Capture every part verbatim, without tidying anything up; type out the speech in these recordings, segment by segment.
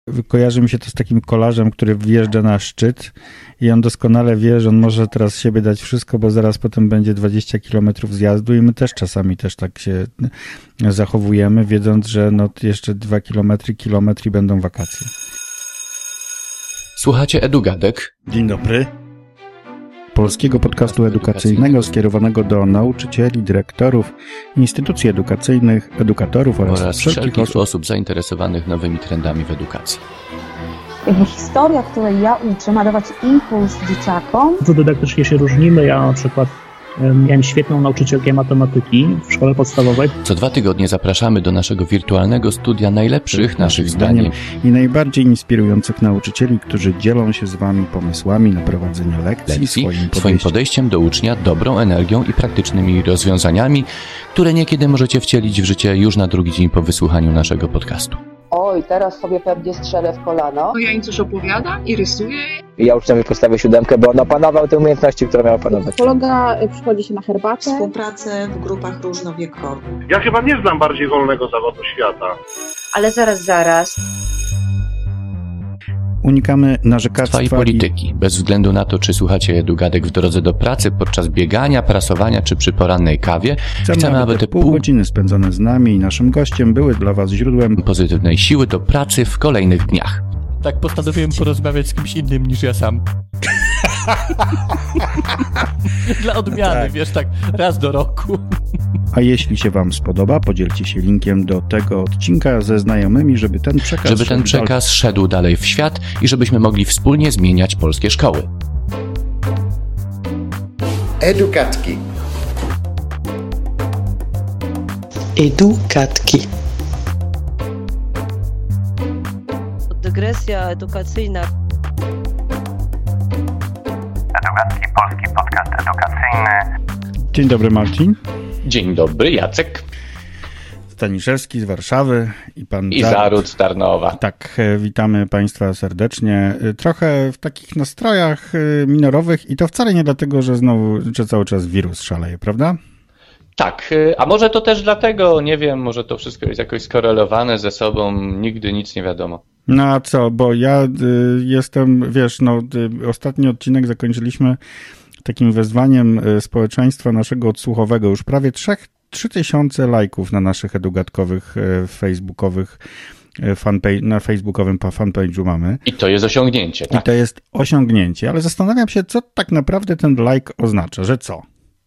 Kojarzy mi się to z takim kolarzem, który wjeżdża na szczyt i on doskonale wie, że on może teraz siebie dać wszystko, bo zaraz potem będzie dwadzieścia kilometrów zjazdu i my też czasami też tak się zachowujemy, wiedząc, że no jeszcze dwa kilometry, kilometr i będą wakacje. Słuchacie EduGadek. Dzień dobry. Polskiego podcastu edukacyjnego skierowanego do nauczycieli, dyrektorów, instytucji edukacyjnych, edukatorów oraz, oraz wszelkich, wszelkich osób. osób zainteresowanych nowymi trendami w edukacji. Jakby historia, której ja uczę, ma dawać impuls dzieciakom. Co dydaktycznie się różnimy, ja na przykład miałem świetną nauczycielkę matematyki w szkole podstawowej. Co dwa tygodnie zapraszamy do naszego wirtualnego studia najlepszych naszych zdaniem i najbardziej inspirujących nauczycieli, którzy dzielą się z wami pomysłami na prowadzenie lekcji, lekcji swoim, podejściem. swoim podejściem do ucznia, dobrą energią i praktycznymi rozwiązaniami, które niekiedy możecie wcielić w życie już na drugi dzień po wysłuchaniu naszego podcastu. Oj, teraz sobie pewnie strzelę w kolano. No ja im coś opowiadam i rysuję. I ja uczniowi postawię siódemkę, bo on opanował te umiejętności, które miał opanować. Psychologa przychodzi się na herbatę. Współpracę w grupach różnowiekowych. Ja chyba nie znam bardziej wolnego zawodu świata. Ale zaraz, zaraz. Unikamy narzekactwa i polityki. I... Bez względu na to, czy słuchacie EduGadek w drodze do pracy, podczas biegania, prasowania, czy przy porannej kawie, chcemy, chcemy aby te pół godziny spędzone z nami i naszym gościem były dla was źródłem pozytywnej siły do pracy w kolejnych dniach. Tak postanowiłem porozmawiać z kimś innym niż ja sam. Dla odmiany, tak. Wiesz, tak raz do roku. A jeśli się wam spodoba, podzielcie się linkiem do tego odcinka ze znajomymi, żeby ten przekaz, żeby ten przekaz dalej. szedł dalej w świat i żebyśmy mogli wspólnie zmieniać polskie szkoły. EduGadki. EduGadki. Dygresja edukacyjna. EduGadki, polski podcast edukacyjny. Dzień dobry, Marcin. Dzień dobry, Jacek. Staniszewski z Warszawy i pan I Zarud z Tarnowa. Tak, witamy Państwa serdecznie. Trochę w takich nastrojach minorowych i to wcale nie dlatego, że znowu, że cały czas wirus szaleje, prawda? Tak, a może to też dlatego, nie wiem, może to wszystko jest jakoś skorelowane ze sobą, nigdy nic nie wiadomo. No a co, bo ja y, jestem, wiesz, no y, ostatni odcinek zakończyliśmy takim wezwaniem y, społeczeństwa naszego odsłuchowego. Już prawie trzy tysiące lajków na naszych edugatkowych, y, facebookowych y, fanpage, na facebookowym fanpage'u mamy. I to jest osiągnięcie, tak? I to jest osiągnięcie, ale zastanawiam się, co tak naprawdę ten like oznacza, że co?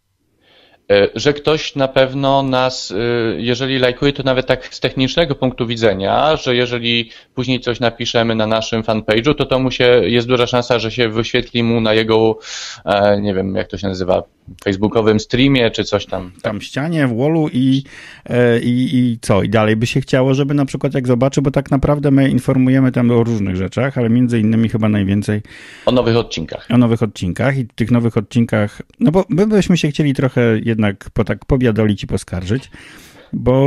Że ktoś na pewno nas, jeżeli lajkuje, to nawet tak z technicznego punktu widzenia, że jeżeli później coś napiszemy na naszym fanpage'u, to to mu się, jest duża szansa, że się wyświetli mu na jego, nie wiem jak to się nazywa, facebookowym streamie, czy coś tam. Tam ścianie, w wallu i, i, i co? I dalej by się chciało, żeby na przykład jak zobaczy, bo tak naprawdę my informujemy tam o różnych rzeczach, ale między innymi chyba najwięcej o nowych odcinkach. O nowych odcinkach i tych nowych odcinkach, no bo my byśmy się chcieli trochę jednak po, tak pobiadolić i poskarżyć, bo...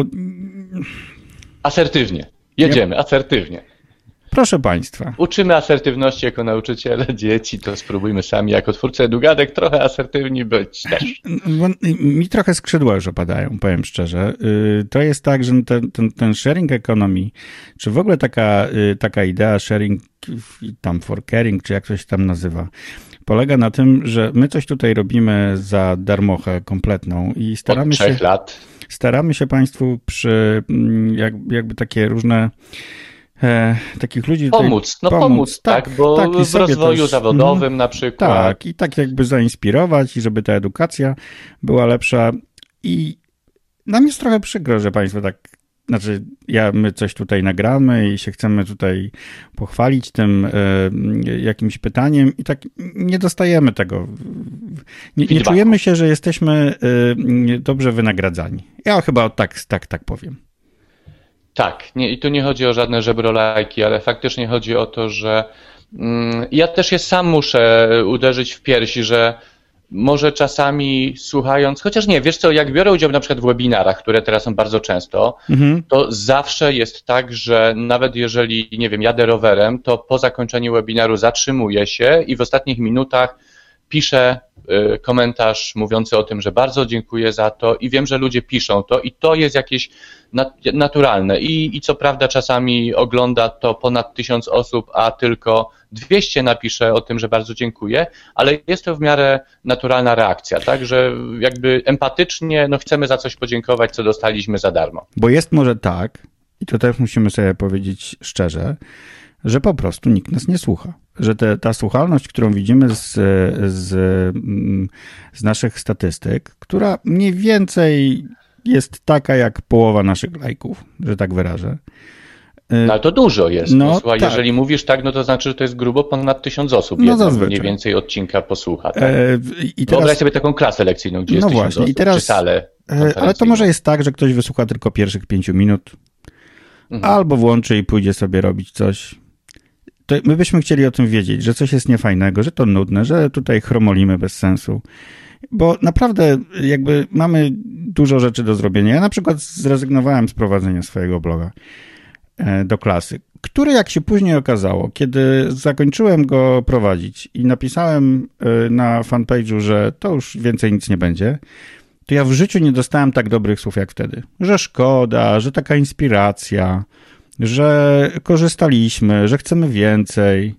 Asertywnie. Jedziemy, ja... asertywnie. Proszę Państwa. Uczymy asertywności jako nauczyciele dzieci, to spróbujmy sami jako twórcy EduGadek trochę asertywni być też. Mi trochę skrzydła już opadają, powiem szczerze. To jest tak, że ten, ten, ten sharing economy, czy w ogóle taka, taka idea sharing tam for caring, czy jak to się tam nazywa, polega na tym, że my coś tutaj robimy za darmochę kompletną i staramy Od trzech się... lat. Staramy się Państwu przy jak, jakby takie różne E, takich ludzi pomóc, no pomóc, pomóc tak, tak, bo tak, w rozwoju też, zawodowym mm, na przykład. Tak, i tak jakby zainspirować i żeby ta edukacja była lepsza i nam jest trochę przykro, że Państwo tak, znaczy ja, my coś tutaj nagramy i się chcemy tutaj pochwalić tym e, jakimś pytaniem i tak nie dostajemy tego. Nie, nie czujemy się, że jesteśmy e, dobrze wynagradzani. Ja chyba tak, tak, tak powiem. Tak, nie, i tu nie chodzi o żadne żebrolajki, ale faktycznie chodzi o to, że mm, ja też się sam muszę uderzyć w piersi, że może czasami słuchając, chociaż nie, wiesz co, jak biorę udział na przykład w webinarach, które teraz są bardzo często, mhm. to zawsze jest tak, że nawet jeżeli, nie wiem, jadę rowerem, to po zakończeniu webinaru zatrzymuję się i w ostatnich minutach piszę komentarz mówiący o tym, że bardzo dziękuję za to i wiem, że ludzie piszą to i to jest jakieś naturalne i, i co prawda czasami ogląda to ponad tysiąc osób, a tylko dwieście napisze o tym, że bardzo dziękuję, ale jest to w miarę naturalna reakcja, tak, że jakby empatycznie no chcemy za coś podziękować, co dostaliśmy za darmo. Bo jest może tak, i to też musimy sobie powiedzieć szczerze, że po prostu nikt nas nie słucha. Że te, ta słuchalność, którą widzimy z, z, z naszych statystyk, która mniej więcej jest taka jak połowa naszych lajków, że tak wyrażę. No ale to dużo jest. No, no, słuchaj, tak. Jeżeli mówisz tak, no to znaczy, że to jest grubo ponad tysiąc osób. No jedno zazwyczaj. mniej więcej odcinka posłucha. Tak? E, i teraz... Wyobraź sobie taką klasę lekcyjną, gdzie no jest tysiąc właśnie, osób, i teraz, czy salę ale to może jest tak, że ktoś wysłucha tylko pierwszych pięciu minut, mhm. albo włączy i pójdzie sobie robić coś. To my byśmy chcieli o tym wiedzieć, że coś jest niefajnego, że to nudne, że tutaj chromolimy bez sensu. Bo naprawdę jakby mamy dużo rzeczy do zrobienia. Ja na przykład zrezygnowałem z prowadzenia swojego bloga do klasy, który jak się później okazało, kiedy zakończyłem go prowadzić i napisałem na fanpage'u, że to już więcej nic nie będzie, to ja w życiu nie dostałem tak dobrych słów jak wtedy. Że szkoda, że taka inspiracja, że korzystaliśmy, że chcemy więcej.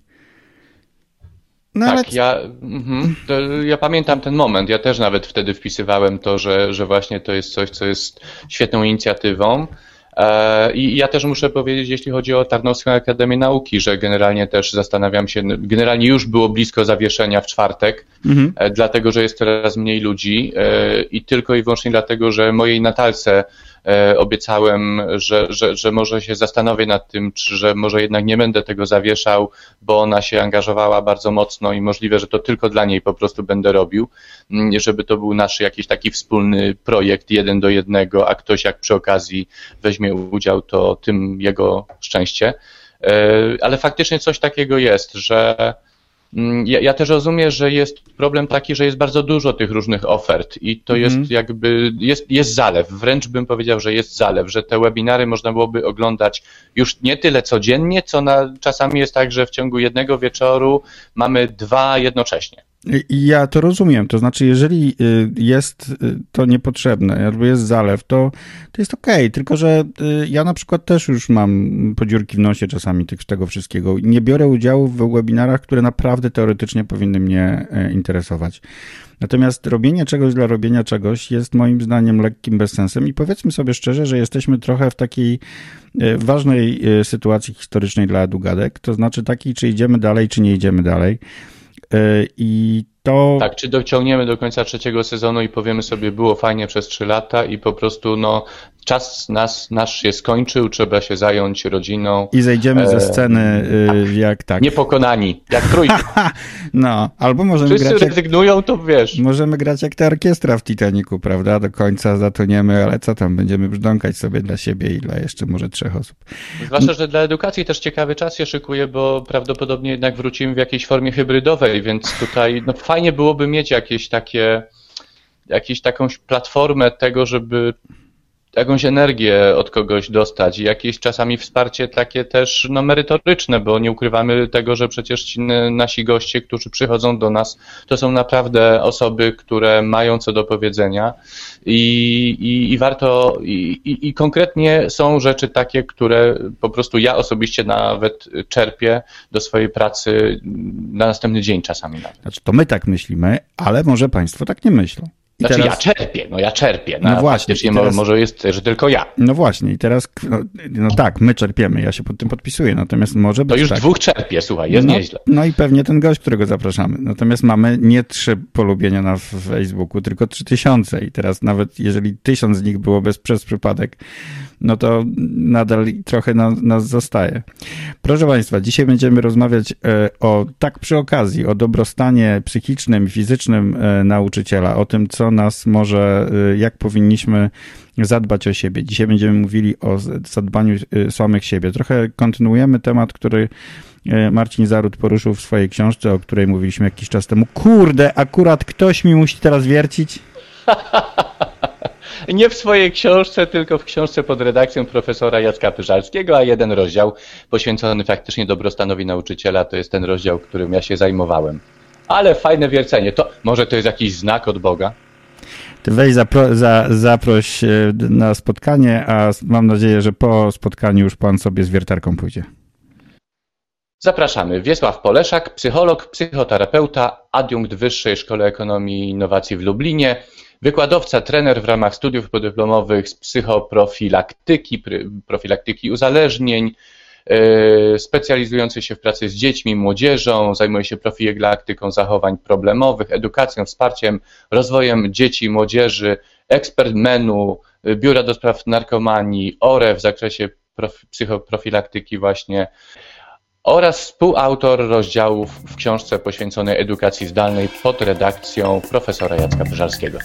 No, tak, ale... ja, mhm, to, ja pamiętam ten moment. Ja też nawet wtedy wpisywałem to, że, że właśnie to jest coś, co jest świetną inicjatywą. E, I ja też muszę powiedzieć, jeśli chodzi o Tarnowską Akademię Nauki, że generalnie też zastanawiam się, generalnie już było blisko zawieszenia w czwartek, mhm. e, dlatego, że jest coraz mniej ludzi e, i tylko i wyłącznie dlatego, że mojej Natalce e, obiecałem, że, że, że może się zastanowię nad tym, czy że może jednak nie będę tego zawieszał, bo ona się angażowała bardzo mocno i możliwe, że to tylko dla niej po prostu będę robił, żeby to był nasz jakiś taki wspólny projekt jeden do jednego, a ktoś jak przy okazji weźmie udział, to tym jego szczęście. Ale faktycznie coś takiego jest, że ja, ja też rozumiem, że jest problem taki, że jest bardzo dużo tych różnych ofert i to jest mm. jakby, jest, jest zalew, wręcz bym powiedział, że jest zalew, że te webinary można byłoby oglądać już nie tyle codziennie, co na, czasami jest tak, że w ciągu jednego wieczoru mamy dwa jednocześnie. Ja to rozumiem, to znaczy jeżeli jest to niepotrzebne, jakby jest zalew, to, to jest okej, okay. Tylko że ja na przykład też już mam podziurki w nosie czasami tych, tego wszystkiego. Nie biorę udziału w webinarach, które naprawdę teoretycznie powinny mnie interesować. Natomiast robienie czegoś dla robienia czegoś jest moim zdaniem lekkim bezsensem i powiedzmy sobie szczerze, że jesteśmy trochę w takiej ważnej sytuacji historycznej dla EduGadek, to znaczy takiej, czy idziemy dalej, czy nie idziemy dalej. I to... Tak, czy dociągniemy do końca trzeciego sezonu i powiemy sobie, było fajnie przez trzy lata i po prostu no czas nas, nasz się skończył, trzeba się zająć rodziną. I zejdziemy ze sceny e, tak, jak tak. Niepokonani, jak trójki. No, albo możemy Wszyscy grać rezygnują, jak, to wiesz. Możemy grać jak ta orkiestra w Titanicu, prawda? Do końca zatoniemy, ale co tam, będziemy brzdąkać sobie dla siebie i dla jeszcze może trzech osób. Zwłaszcza, że dla edukacji też ciekawy czas się szykuje, bo prawdopodobnie jednak wrócimy w jakiejś formie hybrydowej, więc tutaj no, fajnie byłoby mieć jakieś takie, jakąś taką platformę tego, żeby jakąś energię od kogoś dostać i jakieś czasami wsparcie takie też no, merytoryczne, bo nie ukrywamy tego, że przecież ci nasi goście, którzy przychodzą do nas, to są naprawdę osoby, które mają co do powiedzenia i, i, i warto i, i, i konkretnie są rzeczy takie, które po prostu ja osobiście nawet czerpię do swojej pracy na następny dzień czasami nawet. Znaczy to my tak myślimy, ale może państwo tak nie myślą. I znaczy teraz... ja czerpię, no ja czerpię, no, no właśnie, faktycznie teraz... może jest, że tylko ja. No właśnie i teraz, no, no tak, my czerpiemy, ja się pod tym podpisuję, natomiast może być To już tak. dwóch czerpie, słuchaj, jest no, nieźle. No i pewnie ten gość, którego zapraszamy, natomiast mamy nie trzy polubienia na Facebooku, tylko trzy tysiące i teraz nawet jeżeli tysiąc z nich było bez, przez przypadek, no to nadal trochę na, nas zostaje. Proszę Państwa, dzisiaj będziemy rozmawiać e, o, tak przy okazji, o dobrostanie psychicznym i fizycznym e, nauczyciela, o tym, co nas może, e, jak powinniśmy zadbać o siebie. Dzisiaj będziemy mówili o zadbaniu e, samych siebie. Trochę kontynuujemy temat, który e, Marcin Zaród poruszył w swojej książce, o której mówiliśmy jakiś czas temu. Kurde, akurat ktoś mi musi teraz wiercić. Nie w swojej książce, tylko w książce pod redakcją profesora Jacka Pyżalskiego, a jeden rozdział poświęcony faktycznie dobrostanowi nauczyciela, to jest ten rozdział, którym ja się zajmowałem. Ale fajne wiercenie. To może to jest jakiś znak od Boga? Ty weź zapro, za, zaproś na spotkanie, a mam nadzieję, że po spotkaniu już pan sobie z wiertarką pójdzie. Zapraszamy. Wiesław Poleszak, psycholog, psychoterapeuta, adiunkt w Wyższej Szkole Ekonomii i Innowacji w Lublinie, wykładowca, trener w ramach studiów podyplomowych z psychoprofilaktyki, profilaktyki uzależnień, yy, specjalizujący się w pracy z dziećmi, młodzieżą, zajmuje się profilaktyką zachowań problemowych, edukacją, wsparciem, rozwojem dzieci i młodzieży, ekspert menu, Biura do Spraw Narkomanii, O R E w zakresie prof, psychoprofilaktyki właśnie, oraz współautor rozdziałów w książce poświęconej edukacji zdalnej pod redakcją profesora Jacka Pyżalskiego.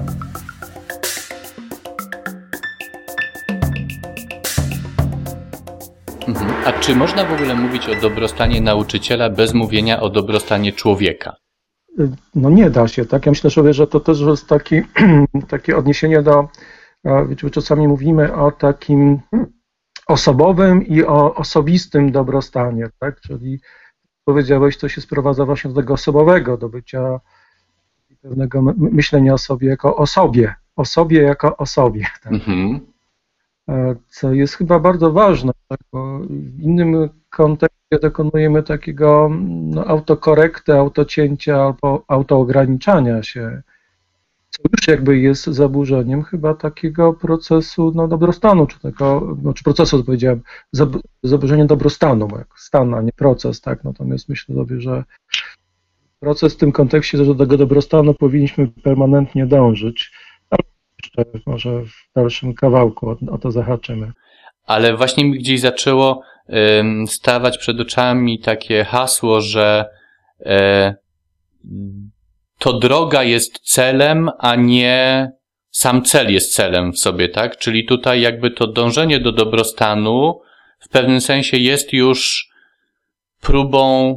Mhm. A czy można w ogóle mówić o dobrostanie nauczyciela bez mówienia o dobrostanie człowieka? No nie da się, tak? Ja myślę sobie, że to też jest taki, takie odniesienie do, wiecie, czasami mówimy o takim osobowym i o osobistym dobrostanie, tak? Czyli powiedziałeś, to się sprowadza właśnie do tego osobowego, do bycia pewnego myślenia o sobie jako o sobie, o sobie jako o sobie, tak? Mhm. Co jest chyba bardzo ważne, tak? Bo w innym kontekście dokonujemy takiego no, autokorekty, autocięcia albo autoograniczania się, co już jakby jest zaburzeniem chyba takiego procesu no, dobrostanu, czy tego, no, czy procesu, powiedziałem, zaburzenia dobrostanu, bo jak stan, a nie proces, tak, natomiast myślę sobie, że proces w tym kontekście, że do tego dobrostanu powinniśmy permanentnie dążyć, ale jeszcze może w dalszym kawałku o, o to zahaczymy. Ale właśnie mi gdzieś zaczęło ym, stawać przed oczami takie hasło, że y, to droga jest celem, a nie sam cel jest celem w sobie, tak? Czyli tutaj jakby to dążenie do dobrostanu w pewnym sensie jest już próbą...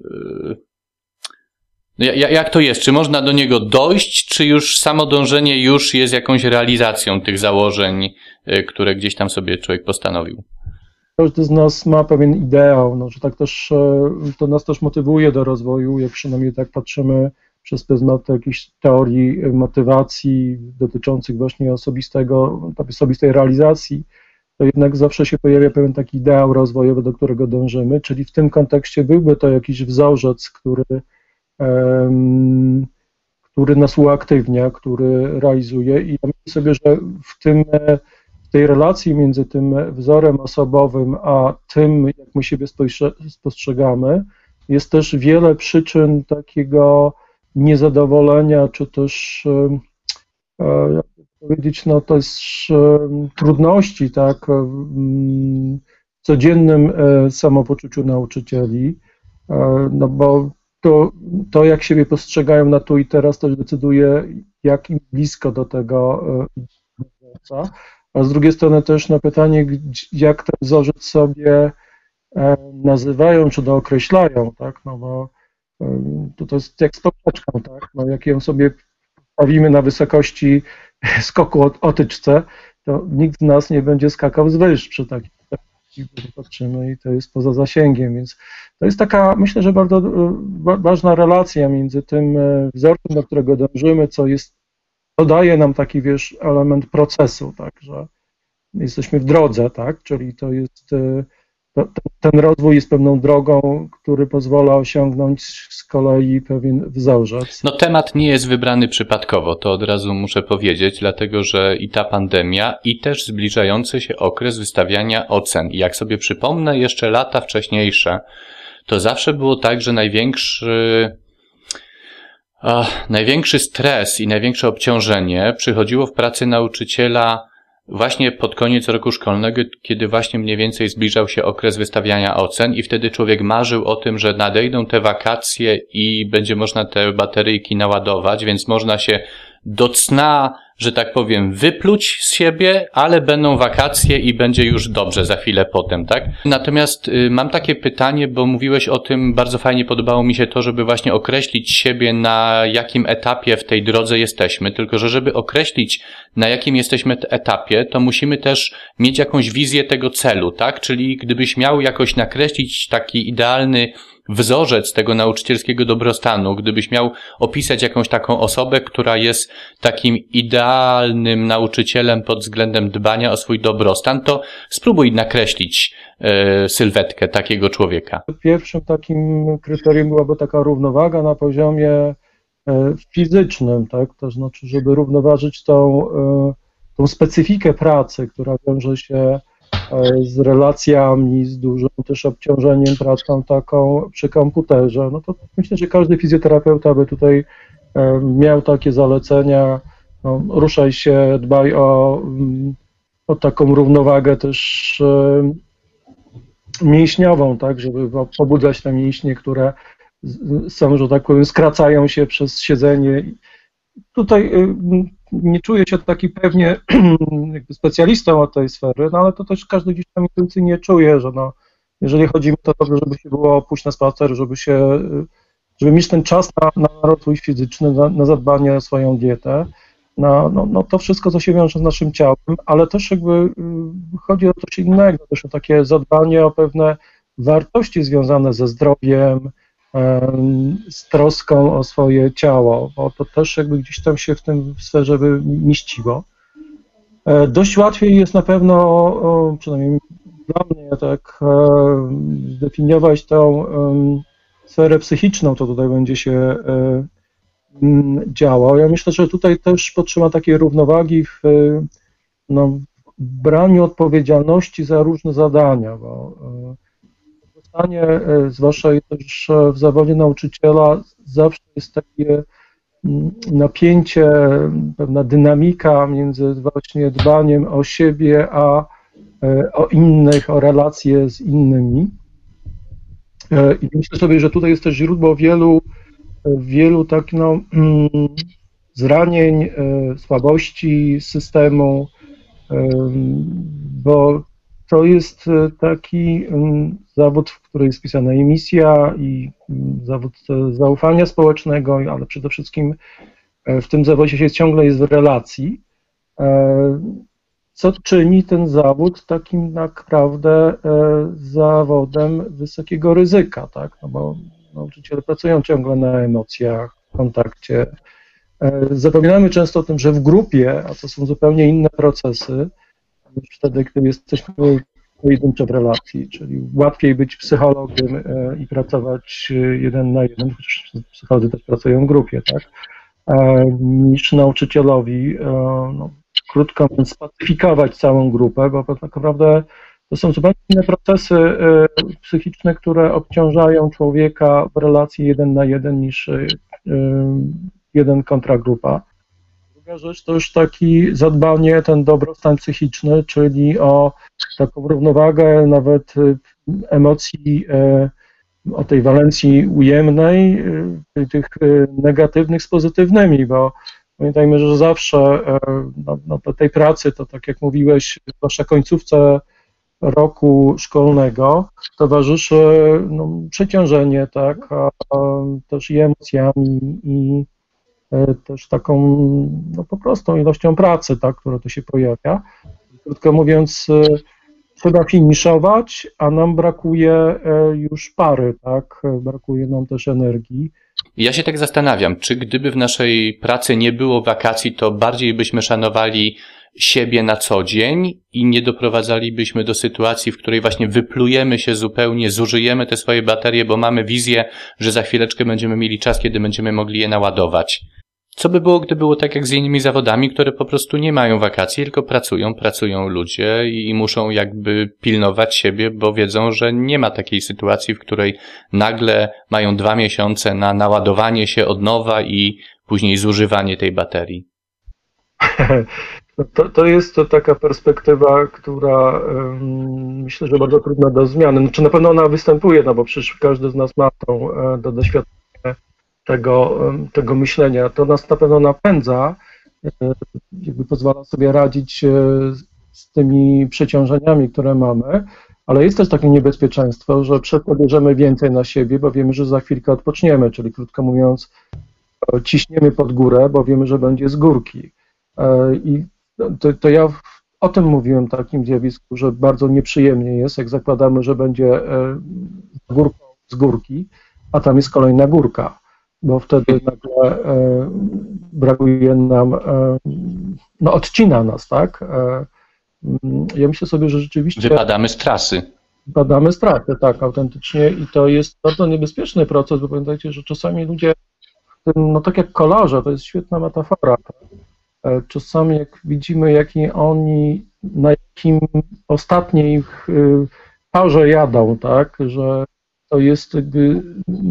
Yy, jak to jest? Czy można do niego dojść, czy już samo dążenie już jest jakąś realizacją tych założeń, yy, które gdzieś tam sobie człowiek postanowił? Każdy z nas ma pewien ideał, no, że tak też to nas też motywuje do rozwoju, jak przynajmniej tak patrzymy przez pryzmat jakichś teorii motywacji dotyczących właśnie osobistego, osobistej realizacji, to jednak zawsze się pojawia pewien taki ideał rozwojowy, do którego dążymy, czyli w tym kontekście byłby to jakiś wzorzec, który, um, który nas uaktywnia, który realizuje i ja myślę sobie, że w tym, w tej relacji między tym wzorem osobowym, a tym, jak my siebie spostrzegamy, jest też wiele przyczyn takiego niezadowolenia, czy też, jak powiedzieć, no to jest trudności, tak, w codziennym samopoczuciu nauczycieli, no bo to, to jak siebie postrzegają na tu i teraz, też decyduje, jak im blisko do tego wzorca, a z drugiej strony też na pytanie, jak ten wzorzec sobie nazywają, czy dookreślają, tak, no bo to jest jak z poprzeczką, tak? No, jak ją sobie stawimy na wysokości skoku o otyczce, to nikt z nas nie będzie skakał z wyż przy takim, patrzymy i to jest poza zasięgiem, więc to jest taka, myślę, że bardzo ważna relacja między tym wzorcem, do którego dążymy, co jest, dodaje nam taki, wiesz, element procesu, tak, że jesteśmy w drodze, tak, czyli to jest ten rozwój jest pewną drogą, który pozwala osiągnąć z kolei pewien wzorzec. No temat nie jest wybrany przypadkowo, to od razu muszę powiedzieć, dlatego że i ta pandemia, i też zbliżający się okres wystawiania ocen. I jak sobie przypomnę jeszcze lata wcześniejsze, to zawsze było tak, że największy, ach, największy stres i największe obciążenie przychodziło w pracy nauczyciela właśnie pod koniec roku szkolnego, kiedy właśnie mniej więcej zbliżał się okres wystawiania ocen i wtedy człowiek marzył o tym, że nadejdą te wakacje i będzie można te bateryjki naładować, więc można się do cna, że tak powiem, wypluć z siebie, ale będą wakacje i będzie już dobrze za chwilę potem, tak? Natomiast y, mam takie pytanie, bo mówiłeś o tym, bardzo fajnie podobało mi się to, żeby właśnie określić siebie, na jakim etapie w tej drodze jesteśmy, tylko że żeby określić, na jakim jesteśmy etapie, to musimy też mieć jakąś wizję tego celu, tak? Czyli gdybyś miał jakoś nakreślić taki idealny wzorzec tego nauczycielskiego dobrostanu, gdybyś miał opisać jakąś taką osobę, która jest takim idealnym nauczycielem pod względem dbania o swój dobrostan, to spróbuj nakreślić e, sylwetkę takiego człowieka. Pierwszym takim kryterium byłaby taka równowaga na poziomie e, fizycznym, tak? To znaczy, żeby równoważyć tą, e, tą specyfikę pracy, która wiąże się z relacjami, z dużym też obciążeniem pracą taką przy komputerze, no to myślę, że każdy fizjoterapeuta by tutaj miał takie zalecenia, no, ruszaj się, dbaj o, o taką równowagę też mięśniową, tak, żeby pobudzać te mięśnie, które są, że tak powiem, skracają się przez siedzenie. Tutaj nie czuję się taki pewnie jakby specjalistą od tej sfery, no ale to też każdy gdzieś tam intuicyjnie czuje, że no, jeżeli chodzi mi to dobrze, żeby się było pójść na spacer, żeby się, żeby mieć ten czas na, na rozwój fizyczny, na, na zadbanie o swoją dietę, no, no, no to wszystko, co się wiąże z naszym ciałem, ale też jakby chodzi o coś innego, też o takie zadbanie o pewne wartości związane ze zdrowiem, z troską o swoje ciało, bo to też jakby gdzieś tam się w tym w sferze mieściło. Dość łatwiej jest na pewno, przynajmniej dla mnie, tak zdefiniować tą sferę psychiczną, co tutaj będzie się działo. Ja myślę, że tutaj też potrzeba takiej równowagi w, no, w braniu odpowiedzialności za różne zadania, bo Stanie, zwłaszcza też w zawodzie nauczyciela, zawsze jest takie napięcie, pewna dynamika między właśnie dbaniem o siebie, a o innych, o relacje z innymi. I myślę sobie, że tutaj jest też źródło wielu, wielu tak, no, zranień, słabości systemu, bo to jest taki zawód, w którym jest wpisana misja i zawód zaufania społecznego, ale przede wszystkim w tym zawodzie się ciągle jest w relacji, co czyni ten zawód takim naprawdę zawodem wysokiego ryzyka, tak? No bo nauczyciele pracują ciągle na emocjach, w kontakcie. Zapominamy często o tym, że w grupie, a to są zupełnie inne procesy, niż wtedy, gdy jesteśmy pojedynczo w relacji, czyli łatwiej być psychologiem i pracować jeden na jeden, chociaż psycholodzy też pracują w grupie, tak, niż nauczycielowi, no, krótko mówiąc, spacyfikować całą grupę, bo tak naprawdę to są zupełnie inne procesy psychiczne, które obciążają człowieka w relacji jeden na jeden niż jeden kontra grupa. Druga rzecz to już taki zadbanie, ten dobrostan psychiczny, czyli o taką równowagę nawet emocji, o tej walencji ujemnej, tych negatywnych z pozytywnymi, bo pamiętajmy, że zawsze no, no, do tej pracy, to tak jak mówiłeś, zwłaszcza końcówce roku szkolnego, towarzyszy no, przeciążenie, tak, a, a też i emocjami, i też taką no, po prostu ilością pracy, tak, która tu się pojawia. Krótko mówiąc, trzeba finiszować, a nam brakuje już pary, tak, brakuje nam też energii. Ja się tak zastanawiam, czy gdyby w naszej pracy nie było wakacji, to bardziej byśmy szanowali siebie na co dzień i nie doprowadzalibyśmy do sytuacji, w której właśnie wyplujemy się zupełnie, zużyjemy te swoje baterie, bo mamy wizję, że za chwileczkę będziemy mieli czas, kiedy będziemy mogli je naładować. Co by było, gdy było tak jak z innymi zawodami, które po prostu nie mają wakacji, tylko pracują, pracują ludzie i muszą jakby pilnować siebie, bo wiedzą, że nie ma takiej sytuacji, w której nagle mają dwa miesiące na naładowanie się od nowa i później zużywanie tej baterii. To, to jest to taka perspektywa, która um, myślę, że bardzo trudna do zmiany. Znaczy na pewno ona występuje, no bo przecież każdy z nas ma tą do doświadczenie tego, tego myślenia. To nas na pewno napędza, jakby pozwala sobie radzić z tymi przeciążeniami, które mamy, ale jest też takie niebezpieczeństwo, że przedtem bierzemy więcej na siebie, bo wiemy, że za chwilkę odpoczniemy, czyli krótko mówiąc ciśniemy pod górę, bo wiemy, że będzie z górki. I to, to ja o tym mówiłem, takim zjawisku, że bardzo nieprzyjemnie jest, jak zakładamy, że będzie z górką z górki, a tam jest kolejna górka, bo wtedy nagle e, brakuje nam, e, no odcina nas, tak? E, ja myślę sobie, że rzeczywiście... Wypadamy z trasy. Wypadamy z trasy, tak, autentycznie i to jest bardzo niebezpieczny proces, bo pamiętajcie, że czasami ludzie, no tak jak kolarze, to jest świetna metafora, tak? E, czasami jak widzimy, jaki oni, na jakim ostatniej parze jadą, tak, że to jest jakby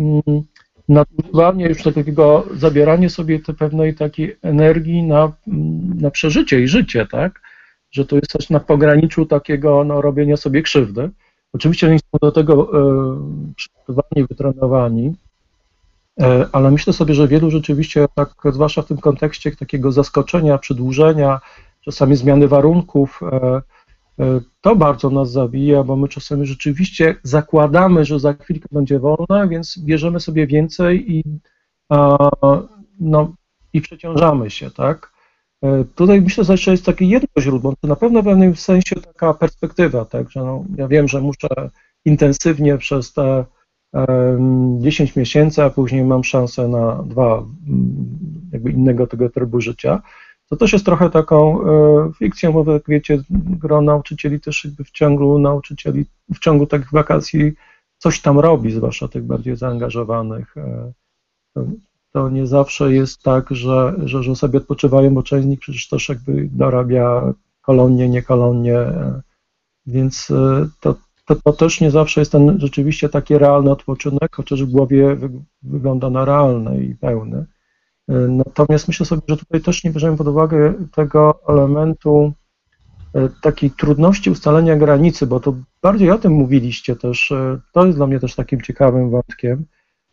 nadużywanie już takiego, zabieranie sobie te pewnej takiej energii na, na przeżycie i życie, tak, że to jest też na pograniczu takiego no, robienia sobie krzywdy. Oczywiście oni są do tego e, przygotowani, wytrenowani, e, ale myślę sobie, że wielu rzeczywiście, tak, zwłaszcza w tym kontekście takiego zaskoczenia, przedłużenia, czasami zmiany warunków, e, to bardzo nas zabija, bo my czasami rzeczywiście zakładamy, że za chwilkę będzie wolne, więc bierzemy sobie więcej i, no, i przeciążamy się, tak? Tutaj myślę, że jeszcze jest takie jedno źródło, to na pewno w pewnym sensie taka perspektywa, tak? Że no, ja wiem, że muszę intensywnie przez te dziesięć miesięcy, a później mam szansę na dwa jakby innego tego trybu życia. To też jest trochę taką e, fikcją, bo jak wiecie, gro nauczycieli też jakby w ciągu nauczycieli, w ciągu takich wakacji coś tam robi, zwłaszcza tych bardziej zaangażowanych. E, to, to nie zawsze jest tak, że, że, że sobie odpoczywają, bo część z nich przecież też jakby dorabia kolonnie, niekolonnie, e, więc e, to, to, to też nie zawsze jest ten rzeczywiście taki realny odpoczynek, chociaż w głowie wy, wygląda na realny i pełny. Natomiast myślę sobie, że tutaj też nie bierzemy pod uwagę tego elementu takiej trudności ustalenia granicy, bo to bardziej o tym mówiliście też, to jest dla mnie też takim ciekawym wątkiem,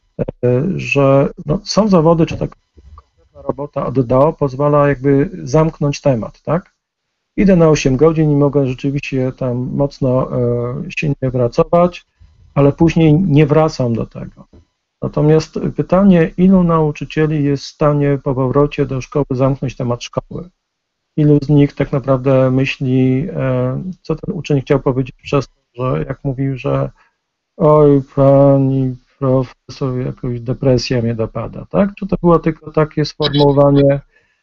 że no, są zawody, czy taka konkretna robota od do pozwala jakby zamknąć temat, tak? Idę na osiem godzin i mogę rzeczywiście tam mocno silnie pracować, ale później nie wracam do tego. Natomiast pytanie, ilu nauczycieli jest w stanie po powrocie do szkoły zamknąć temat szkoły? Ilu z nich tak naprawdę myśli, co ten uczeń chciał powiedzieć przez to, że jak mówił, że oj, pani profesor, jakoś depresja mnie dopada, tak? Czy to było tylko takie sformułowanie,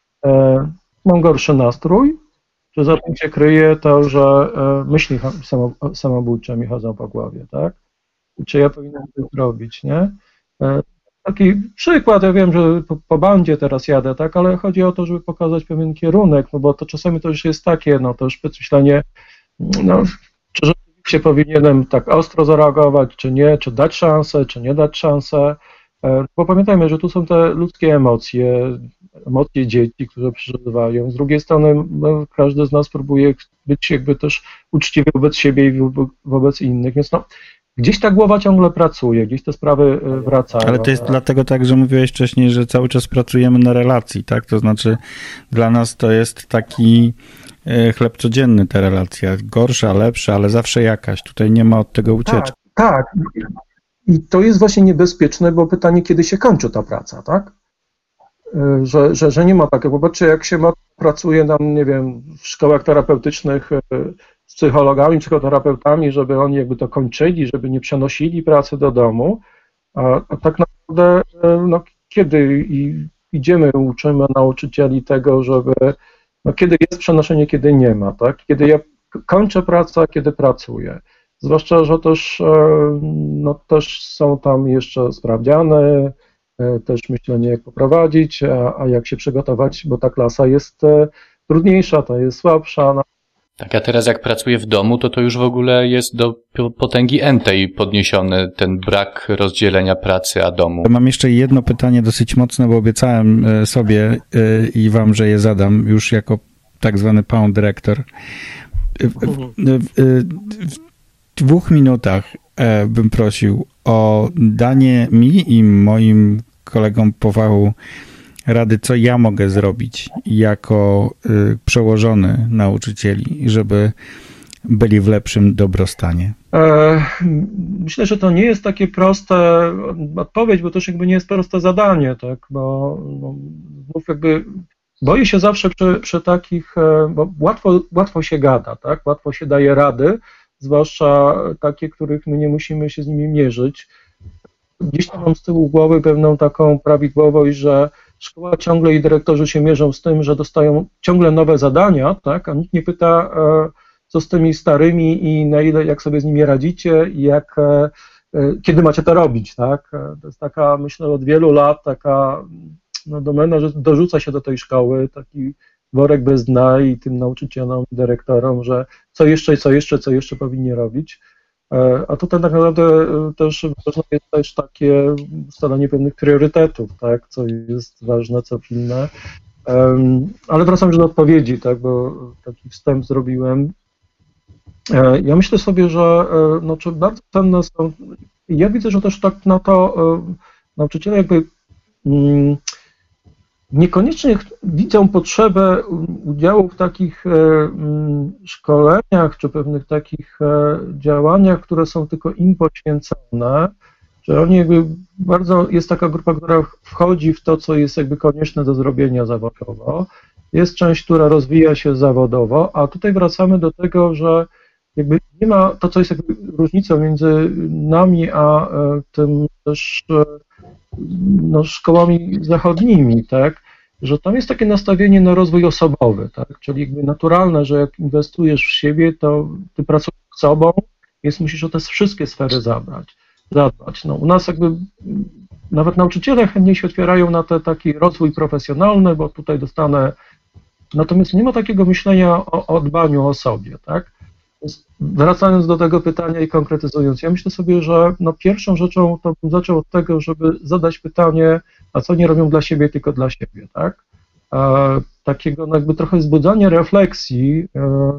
mam gorszy nastrój, czy za tym się kryje to, że myśli samobójcze mi chodzą po głowie, tak? Czy ja powinienem to zrobić, nie? Taki przykład, ja wiem, że po, po bandzie teraz jadę, tak, ale chodzi o to, żeby pokazać pewien kierunek, no bo to czasami to już jest takie, no to już myślenie, no, czy rzeczywiście powinienem tak ostro zareagować, czy nie, czy dać szansę, czy nie dać szansę, bo pamiętajmy, że tu są te ludzkie emocje, emocje dzieci, które przeżywają, z drugiej strony no, każdy z nas próbuje być jakby też uczciwy wobec siebie i wobec innych, więc no, gdzieś ta głowa ciągle pracuje, gdzieś te sprawy wracają. Ale to jest dlatego tak, że mówiłeś wcześniej, że cały czas pracujemy na relacji, tak? To znaczy dla nas to jest taki chleb codzienny ta relacja. Gorsza, lepsza, ale zawsze jakaś. Tutaj nie ma od tego ucieczki. Tak, tak. I to jest właśnie niebezpieczne, bo pytanie, kiedy się kończy ta praca, tak? Że, że, że nie ma takiego, bo czy jak się pracuje tam, nie wiem, w szkołach terapeutycznych z psychologami, psychoterapeutami, żeby oni jakby to kończyli, żeby nie przenosili pracy do domu, a, a tak naprawdę no, kiedy i idziemy, uczymy nauczycieli tego, żeby, no, kiedy jest przenoszenie, kiedy nie ma, tak? Kiedy ja kończę pracę, a kiedy pracuję. Zwłaszcza, że też, no, też są tam jeszcze sprawdziane, też myślenie, jak poprowadzić, a, a jak się przygotować, bo ta klasa jest trudniejsza, to jest słabsza. No. Tak, a teraz jak pracuję w domu, to to już w ogóle jest do potęgi entej podniesiony ten brak rozdzielenia pracy a domu. Mam jeszcze jedno pytanie dosyć mocne, bo obiecałem sobie i wam, że je zadam już jako tak zwany pound dyrektor. W, w, w dwóch minutach bym prosił o danie mi i moim kolegom po fachu rady, co ja mogę zrobić jako y, przełożony nauczycieli, żeby byli w lepszym dobrostanie. Myślę, że to nie jest takie proste odpowiedź, bo też jakby nie jest proste zadanie, tak, bo, bo jakby boję się zawsze przy, przy takich, bo łatwo, łatwo się gada, tak, łatwo się daje rady, zwłaszcza takie, których my nie musimy się z nimi mierzyć. gdzieś tam mam z tyłu głowy pewną taką prawidłowość, że szkoła ciągle i dyrektorzy się mierzą z tym, że dostają ciągle nowe zadania, tak, a nikt nie pyta, co z tymi starymi i na ile, jak sobie z nimi radzicie i jak, kiedy macie to robić, tak. To jest taka, myślę, od wielu lat taka no, domena, że dorzuca się do tej szkoły taki worek bez dna i tym nauczycielom, dyrektorom, że co jeszcze, co jeszcze, co jeszcze powinni robić. A tutaj tak naprawdę też ważne jest też takie ustalanie pewnych priorytetów, tak, co jest ważne, co pilne. Ale wracam już do odpowiedzi, tak, bo taki wstęp zrobiłem. Ja myślę sobie, że no, czy bardzo cenne są, ja widzę, że też tak na to nauczyciele jakby niekoniecznie widzą potrzebę udziału w takich szkoleniach czy pewnych takich działaniach, które są tylko im poświęcone, że oni jakby bardzo, jest taka grupa, która wchodzi w to, co jest jakby konieczne do zrobienia zawodowo, jest część, która rozwija się zawodowo, a tutaj wracamy do tego, że jakby nie ma, to co jest jakby różnicą między nami a tym też no, szkołami zachodnimi, tak, że tam jest takie nastawienie na rozwój osobowy, tak, czyli jakby naturalne, że jak inwestujesz w siebie, to ty pracujesz z sobą, więc musisz o te wszystkie sfery zabrać, zadbać. No, u nas jakby nawet nauczyciele chętnie się otwierają na ten taki rozwój profesjonalny, bo tutaj dostanę, natomiast nie ma takiego myślenia o, o dbaniu o sobie, tak. Wracając do tego pytania i konkretyzując, ja myślę sobie, że no pierwszą rzeczą to bym zaczął od tego, żeby zadać pytanie, a co nie robią dla siebie, tylko dla siebie, tak? E, takiego no jakby trochę wzbudzania refleksji e,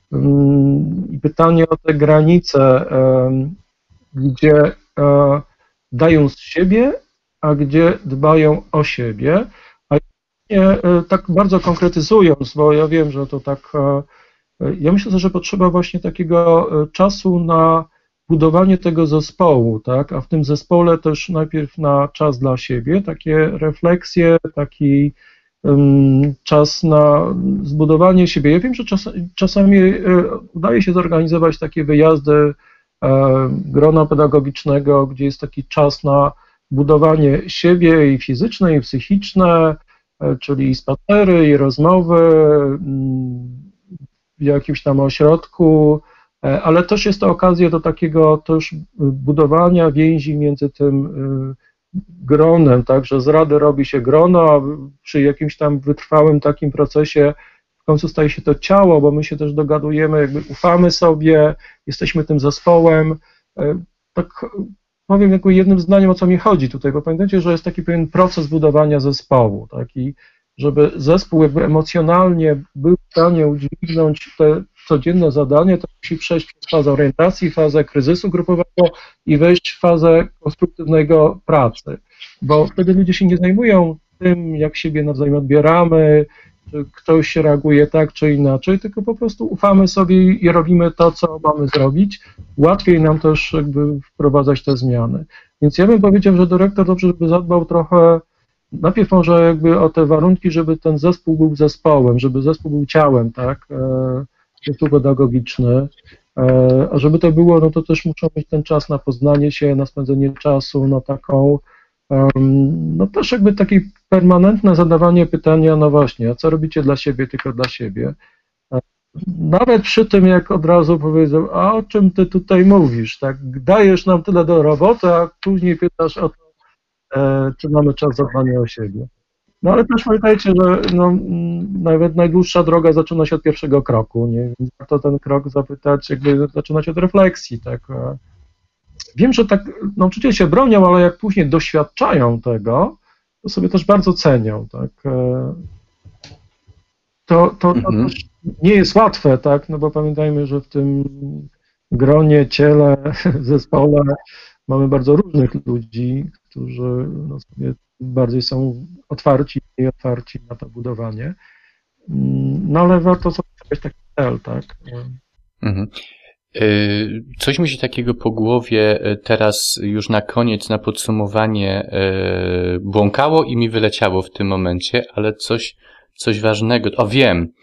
i pytanie o te granice, e, gdzie e, dają z siebie, a gdzie dbają o siebie, a nie e, tak bardzo konkretyzując, bo ja wiem, że to tak e, ja myślę, że potrzeba właśnie takiego czasu na budowanie tego zespołu, tak? A w tym zespole też najpierw na czas dla siebie, takie refleksje, taki um, czas na zbudowanie siebie. Ja wiem, że czas, czasami udaje się zorganizować takie wyjazdy e, grona pedagogicznego, gdzie jest taki czas na budowanie siebie i fizyczne, i psychiczne, e, czyli i spacery, i rozmowy, mm, w jakimś tam ośrodku, ale też jest to okazja do takiego też budowania więzi między tym gronem, tak, że z rady robi się grono, a przy jakimś tam wytrwałym takim procesie w końcu staje się to ciało, bo my się też dogadujemy, jakby ufamy sobie, jesteśmy tym zespołem. Tak powiem jakby jednym zdaniem, o co mi chodzi tutaj, bo pamiętajcie, że jest taki pewien proces budowania zespołu, tak, i żeby zespół jakby emocjonalnie był w stanie udźwignąć te codzienne zadanie, to musi przejść przez fazę orientacji, fazę kryzysu grupowego i wejść w fazę konstruktywnego pracy, bo wtedy ludzie się nie zajmują tym, jak siebie nawzajem odbieramy, czy ktoś reaguje tak czy inaczej, tylko po prostu ufamy sobie i robimy to, co mamy zrobić. Łatwiej nam też jakby wprowadzać te zmiany. Więc ja bym powiedział, że dyrektor dobrze, żeby zadbał trochę najpierw może jakby o te warunki, żeby ten zespół był zespołem, żeby zespół był ciałem, tak, zespół pedagogiczny, a żeby to było, no to też muszą mieć ten czas na poznanie się, na spędzenie czasu, na taką, no też jakby takie permanentne zadawanie pytania, no właśnie, a co robicie dla siebie, tylko dla siebie. Nawet przy tym, jak od razu powiedzą, a o czym ty tutaj mówisz, tak, dajesz nam tyle do roboty, a później pytasz o to, czy mamy czas zadbania o siebie. No ale też pamiętajcie, że no, nawet najdłuższa droga zaczyna się od pierwszego kroku, nie? Więc warto ten krok zapytać, jakby zaczynać od refleksji, tak. Wiem, że tak nauczyciele się bronią, ale jak później doświadczają tego, to sobie też bardzo cenią, tak. To, to, to mhm. też nie jest łatwe, tak, no bo pamiętajmy, że w tym gronie, ciele, zespole mamy bardzo różnych ludzi, którzy no, sobie bardziej są otwarci i otwarci na to budowanie. No ale warto sobie stawiać taki cel, tak? Mhm. Coś mi się takiego po głowie teraz już na koniec, na podsumowanie błąkało i mi wyleciało w tym momencie, ale coś, coś ważnego. O, wiem.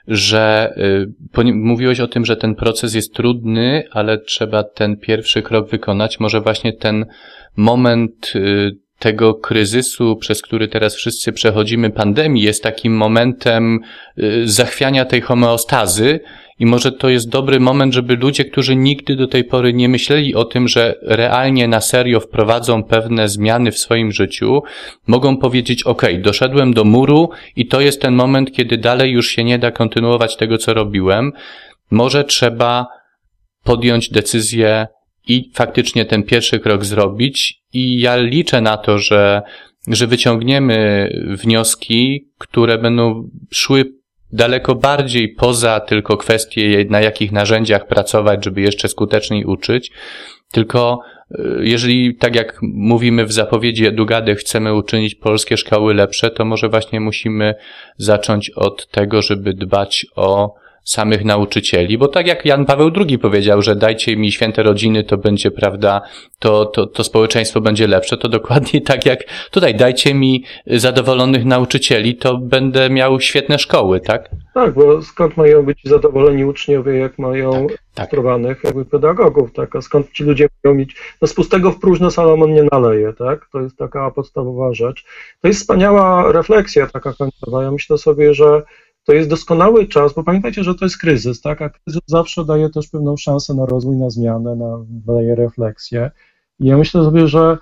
że y, mówiłeś o tym, że ten proces jest trudny, ale trzeba ten pierwszy krok wykonać. Może właśnie ten moment y, tego kryzysu, przez który teraz wszyscy przechodzimy, pandemii, jest takim momentem y, zachwiania tej homeostazy i może to jest dobry moment, żeby ludzie, którzy nigdy do tej pory nie myśleli o tym, że realnie na serio wprowadzą pewne zmiany w swoim życiu, mogą powiedzieć, ok, doszedłem do muru i to jest ten moment, kiedy dalej już się nie da kontynuować tego, co robiłem. Może trzeba podjąć decyzję i faktycznie ten pierwszy krok zrobić i ja liczę na to, że, że wyciągniemy wnioski, które będą szły daleko bardziej poza tylko kwestie, na jakich narzędziach pracować, żeby jeszcze skuteczniej uczyć, tylko jeżeli, tak jak mówimy w zapowiedzi EduGady, chcemy uczynić polskie szkoły lepsze, to może właśnie musimy zacząć od tego, żeby dbać o samych nauczycieli, bo tak jak Jan Paweł drugi powiedział, że dajcie mi święte rodziny, to będzie, prawda, to, to, to społeczeństwo będzie lepsze, to dokładnie tak jak tutaj, dajcie mi zadowolonych nauczycieli, to będę miał świetne szkoły, tak? Tak, bo skąd mają być zadowoleni uczniowie, jak mają frustrowanych tak, tak. jakby pedagogów, tak? A skąd ci ludzie mają mieć, no z pustego w próżno Salomon nie naleje, tak? To jest taka podstawowa rzecz. To jest wspaniała refleksja taka końcowa. Ja myślę sobie, że to jest doskonały czas, bo pamiętajcie, że to jest kryzys, tak? A kryzys zawsze daje też pewną szansę na rozwój, na zmianę, na, daje refleksję. I ja myślę sobie, że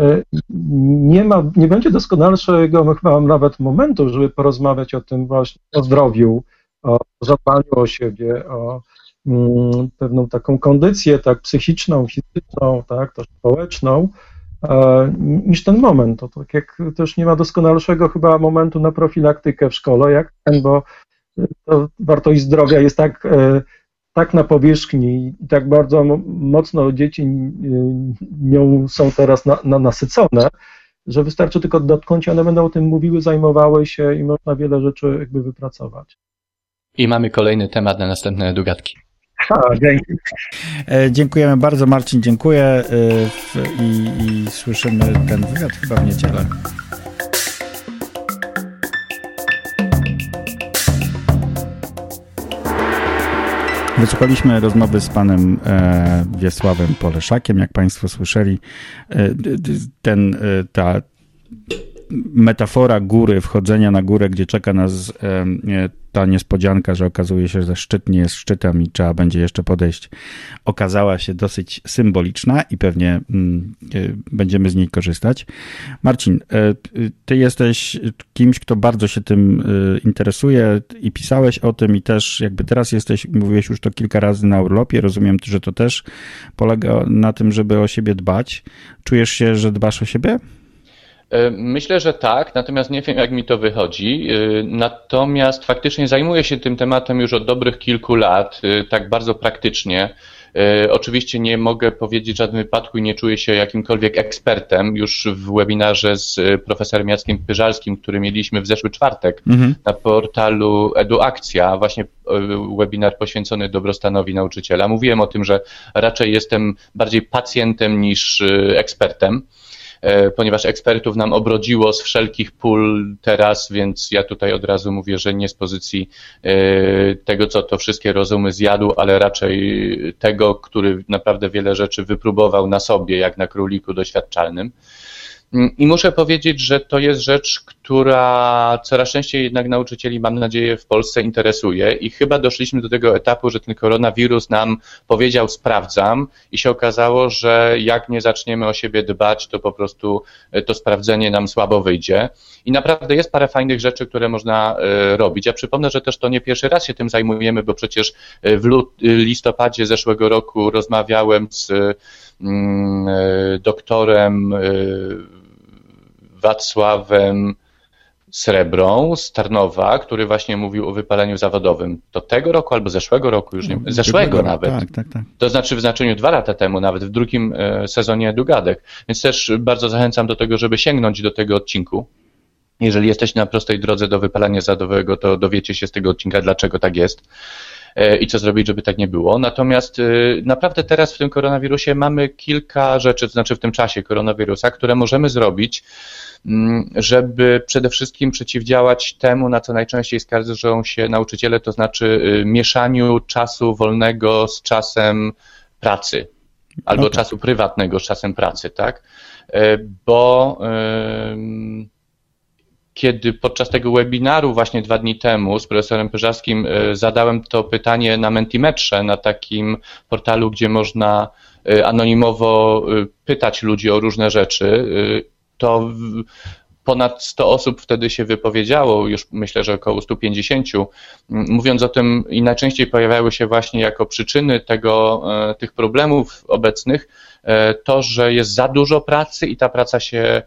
nie ma, nie będzie doskonalszego chyba nawet momentu, żeby porozmawiać o tym właśnie, o zdrowiu, o zadbaniu o siebie, o mm, pewną taką kondycję, tak, psychiczną, fizyczną, tak, też społeczną, e, niż ten moment. To tak jak też nie ma doskonalszego chyba momentu na profilaktykę w szkole, jak ten, bo to wartość zdrowia jest tak, e, tak na powierzchni i tak bardzo mocno dzieci nią są teraz na, na, nasycone, że wystarczy tylko dotknąć, one będą o tym mówiły, zajmowały się i można wiele rzeczy jakby wypracować. I mamy kolejny temat na następne EduGadki. A, dzięki. E, dziękujemy bardzo, Marcin, dziękuję e, w, i, i słyszymy ten wywiad chyba w niedzielę. Wysłuchaliśmy rozmowy z panem e, Wiesławem Poleszakiem. Jak państwo słyszeli, e, ten, e, ta metafora góry, wchodzenia na górę, gdzie czeka nas e, ta niespodzianka, że okazuje się, że szczyt nie jest szczytem i trzeba będzie jeszcze podejść, okazała się dosyć symboliczna i pewnie mm, będziemy z niej korzystać. Marcin, ty jesteś kimś, kto bardzo się tym interesuje i pisałeś o tym i też jakby teraz jesteś, mówiłeś już to kilka razy na urlopie, rozumiem, że to też polega na tym, żeby o siebie dbać. Czujesz się, że dbasz o siebie? Myślę, że tak, natomiast nie wiem, jak mi to wychodzi. Natomiast faktycznie zajmuję się tym tematem już od dobrych kilku lat, tak bardzo praktycznie. Oczywiście nie mogę powiedzieć w żadnym wypadku i nie czuję się jakimkolwiek ekspertem. Już w webinarze z profesorem Jackiem Pyżalskim, który mieliśmy w zeszły czwartek mhm. na portalu EduAkcja, właśnie webinar poświęcony dobrostanowi nauczyciela, mówiłem o tym, że raczej jestem bardziej pacjentem niż ekspertem, ponieważ ekspertów nam obrodziło z wszelkich pól teraz, więc ja tutaj od razu mówię, że nie z pozycji tego, co to wszystkie rozumy zjadł, ale raczej tego, który naprawdę wiele rzeczy wypróbował na sobie, jak na króliku doświadczalnym. I muszę powiedzieć, że to jest rzecz, która coraz częściej jednak nauczycieli, mam nadzieję, w Polsce interesuje i chyba doszliśmy do tego etapu, że ten koronawirus nam powiedział sprawdzam i się okazało, że jak nie zaczniemy o siebie dbać, to po prostu to sprawdzenie nam słabo wyjdzie. I naprawdę jest parę fajnych rzeczy, które można robić. Ja przypomnę, że też to nie pierwszy raz się tym zajmujemy, bo przecież w lut- listopadzie zeszłego roku rozmawiałem z mm, doktorem Wacławem Srebrą z Tarnowa, który właśnie mówił o wypaleniu zawodowym. To tego roku albo zeszłego roku, już nie wiem, zeszłego nawet. Tak, tak, tak. To znaczy w znaczeniu dwa lata temu, nawet w drugim sezonie EduGadek. Więc też bardzo zachęcam do tego, żeby sięgnąć do tego odcinku. Jeżeli jesteście na prostej drodze do wypalenia zawodowego, to dowiecie się z tego odcinka, dlaczego tak jest. i co zrobić, żeby tak nie było. Natomiast naprawdę teraz w tym koronawirusie mamy kilka rzeczy, to znaczy w tym czasie koronawirusa, które możemy zrobić, żeby przede wszystkim przeciwdziałać temu, na co najczęściej skarżą się nauczyciele, to znaczy mieszaniu czasu wolnego z czasem pracy albo okay. czasu prywatnego z czasem pracy, tak? Bo yy, kiedy podczas tego webinaru właśnie dwa dni temu z profesorem Pyżarskim yy, zadałem to pytanie na Mentimetrze, na takim portalu, gdzie można yy, anonimowo yy, pytać ludzi o różne rzeczy, yy, to w, ponad sto osób wtedy się wypowiedziało, już myślę, że około sto pięćdziesiąt, mówiąc o tym i najczęściej pojawiały się właśnie jako przyczyny tego, tych problemów obecnych to, że jest za dużo pracy i ta praca się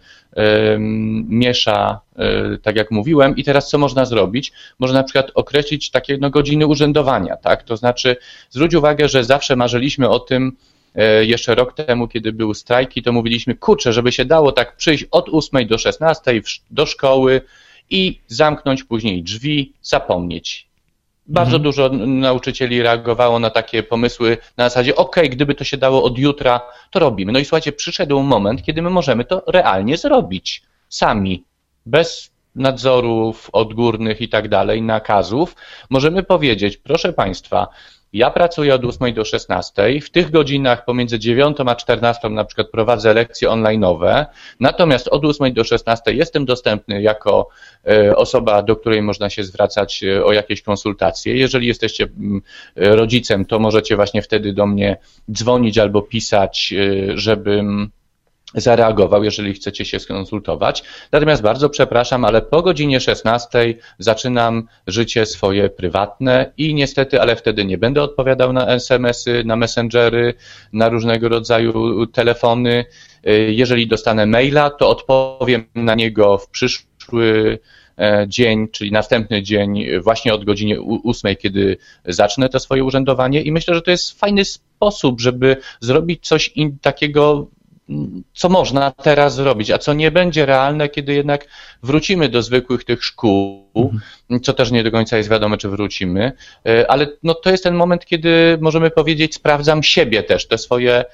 miesza, tak jak mówiłem. I teraz co można zrobić? Można na przykład określić takie no, godziny urzędowania, tak? To znaczy zwróć uwagę, że zawsze marzyliśmy o tym, jeszcze rok temu, kiedy były strajki, to mówiliśmy, kurczę, żeby się dało tak przyjść od ósmej do szesnastej do szkoły i zamknąć później drzwi, zapomnieć. Bardzo mhm. dużo nauczycieli reagowało na takie pomysły na zasadzie, ok, gdyby to się dało od jutra, to robimy. No i słuchajcie, przyszedł moment, kiedy my możemy to realnie zrobić. Sami, bez nadzorów odgórnych i tak dalej, nakazów. Możemy powiedzieć, proszę Państwa, ja pracuję od ósmej do szesnastej, w tych godzinach pomiędzy dziewiątą a czternastą na przykład prowadzę lekcje online'owe, natomiast od ósmej do szesnastej jestem dostępny jako osoba, do której można się zwracać o jakieś konsultacje. Jeżeli jesteście rodzicem, to możecie właśnie wtedy do mnie dzwonić albo pisać, żebym zareagował, jeżeli chcecie się skonsultować. Natomiast bardzo przepraszam, ale po godzinie szesnastej zaczynam życie swoje prywatne i niestety, ale wtedy nie będę odpowiadał na es em esy, na messengery, na różnego rodzaju telefony. Jeżeli dostanę maila, to odpowiem na niego w przyszły dzień, czyli następny dzień, właśnie od godziny ósmej, kiedy zacznę to swoje urzędowanie i myślę, że to jest fajny sposób, żeby zrobić coś in, takiego, co można teraz zrobić, a co nie będzie realne, kiedy jednak wrócimy do zwykłych tych szkół, mhm. co też nie do końca jest wiadomo, czy wrócimy, ale no to jest ten moment, kiedy możemy powiedzieć, sprawdzam siebie też, te swoje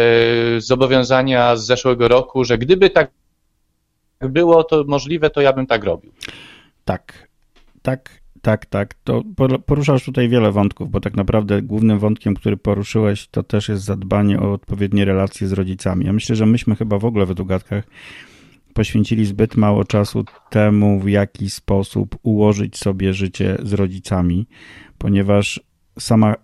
zobowiązania z zeszłego roku, że gdyby tak było to możliwe, to ja bym tak robił. Tak, tak. Tak, tak. To poruszasz tutaj wiele wątków, bo tak naprawdę głównym wątkiem, który poruszyłeś, to też jest zadbanie o odpowiednie relacje z rodzicami. Ja myślę, że myśmy chyba w ogóle w Edukatkach poświęcili zbyt mało czasu temu, w jaki sposób ułożyć sobie życie z rodzicami, ponieważ sama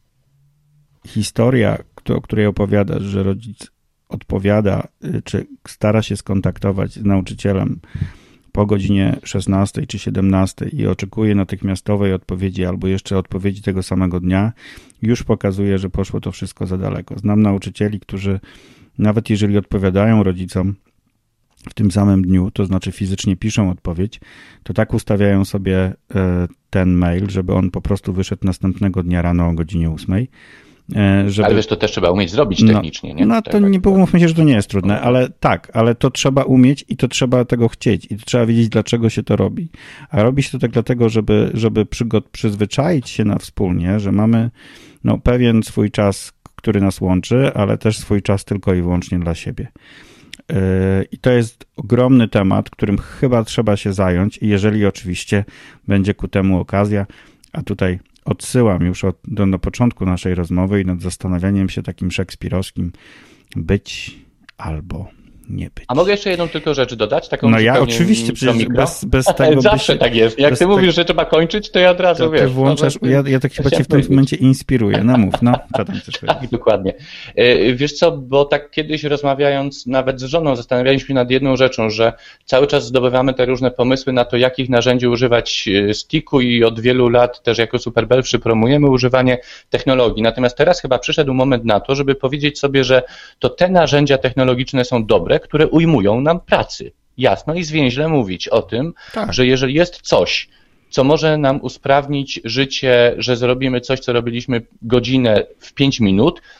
historia, o której opowiadasz, że rodzic odpowiada, czy stara się skontaktować z nauczycielem po godzinie szesnastej czy siedemnastej i oczekuje natychmiastowej odpowiedzi albo jeszcze odpowiedzi tego samego dnia, już pokazuje, że poszło to wszystko za daleko. Znam nauczycieli, którzy nawet jeżeli odpowiadają rodzicom w tym samym dniu, to znaczy fizycznie piszą odpowiedź, to tak ustawiają sobie ten mail, żeby on po prostu wyszedł następnego dnia rano o godzinie ósmej. Żeby... Ale wiesz, to też trzeba umieć zrobić technicznie, no, nie? No to nie pomówmy się, że to nie jest trudne, ale tak, ale to trzeba umieć i to trzeba tego chcieć i to trzeba wiedzieć, dlaczego się to robi. A robi się to tak dlatego, żeby, żeby przygo- przyzwyczaić się na wspólnie, że mamy no, pewien swój czas, który nas łączy, ale też swój czas tylko i wyłącznie dla siebie. Yy, I to jest ogromny temat, którym chyba trzeba się zająć i jeżeli oczywiście będzie ku temu okazja, a tutaj odsyłam już od, do, do początku naszej rozmowy i nad zastanawianiem się takim szekspirowskim być albo nie być. A mogę jeszcze jedną tylko rzecz dodać? Taką no ja oczywiście, przecież bez, bez tego... Zawsze byś, tak jest. Jak ty mówisz, te... że trzeba kończyć, to ja od razu, to wiesz... Ty włączasz, no, ja, ja tak chyba cię w tym powiedzieć. momencie inspiruję. No mów, no, co tam chcesz powiedzieć? Tak, dokładnie. Wiesz co, bo tak kiedyś rozmawiając nawet z żoną, zastanawialiśmy się nad jedną rzeczą, że cały czas zdobywamy te różne pomysły na to, jakich narzędzi używać sticku i od wielu lat też jako Superbelfrzy promujemy używanie technologii. Natomiast teraz chyba przyszedł moment na to, żeby powiedzieć sobie, że to te narzędzia technologiczne są dobre, które ujmują nam pracy. Jasno i zwięźle mówić o tym, tak. że jeżeli jest coś, co może nam usprawnić życie, że zrobimy coś, co robiliśmy godzinę w pięć minut,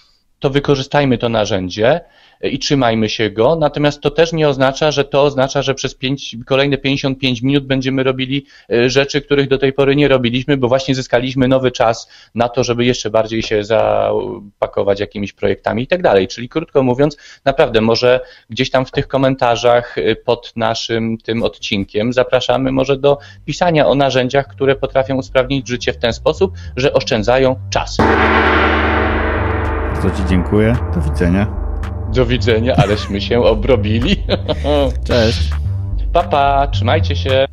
to wykorzystajmy to narzędzie i trzymajmy się go, natomiast to też nie oznacza, że to oznacza, że przez pięć, kolejne pięćdziesiąt pięć minut będziemy robili rzeczy, których do tej pory nie robiliśmy, bo właśnie zyskaliśmy nowy czas na to, żeby jeszcze bardziej się zapakować jakimiś projektami i tak dalej. Czyli krótko mówiąc, naprawdę może gdzieś tam w tych komentarzach pod naszym tym odcinkiem zapraszamy może do pisania o narzędziach, które potrafią usprawnić życie w ten sposób, że oszczędzają czas. Bardzo Ci dziękuję. Do widzenia. Do widzenia, aleśmy się obrobili. Cześć. Pa, pa, trzymajcie się.